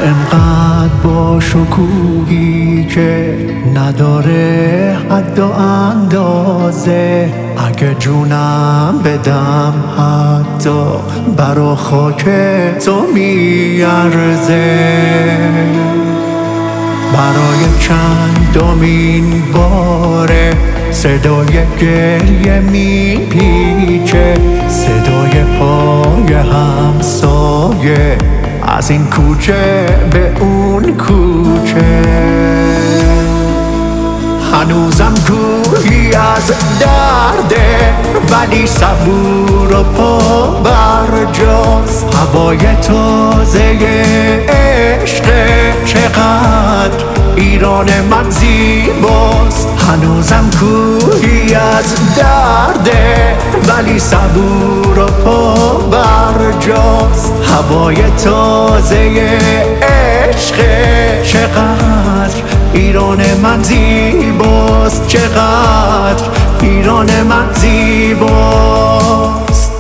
انقدر با شکوهی که نداره حد و اندازه. اگه جونم بدم حتی برا خاک تو میارزه. برای چندمین باره صدای گریه میپیچه، صدای پای همسایه از این کوچه به اون کوچه. هنوزم کوهی از درده ولی صبور و پا برجاست. هوای تازه عشق چقدر ایران من زیباست. هنوزم کوهی از درده ولی صبور و پا برجاست. هوای تازه عشق چقدر ایران من زیباست، چقدر ایران من زیباست.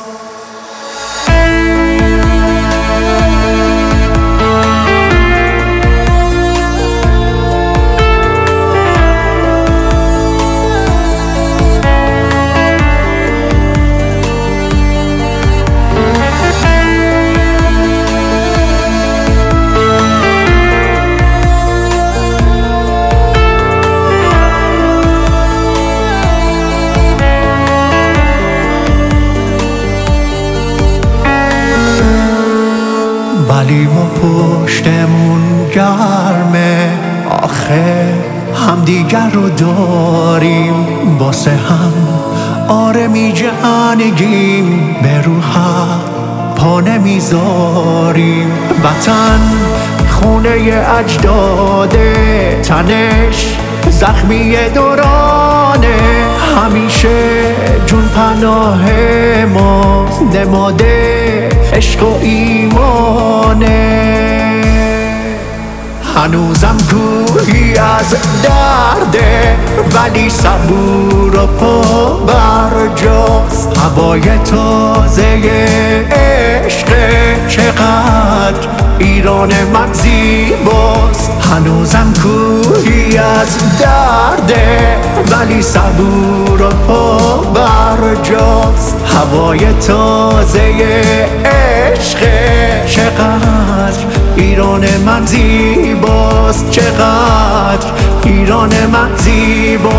ولی ما پشتمون گرمه، آخه همدیگر رو داریم. واسه هم آره می جنگیم، به روح پا نمیذاریم. وطن خونه اجداده، تنش زخمی دورانه. همیشه جون پناه ما، نماده عشق و ایمانه. هنوزم کوهی از درده ولی صبور و پا برجاست. هوای تازه عشق چقدر ایران من زیباست. هنوزم کوهی از درده ولی صبور و پا برجاست. هوای تازه عشق چقدر ایران من زیباست، چقدر ایران من زیباست.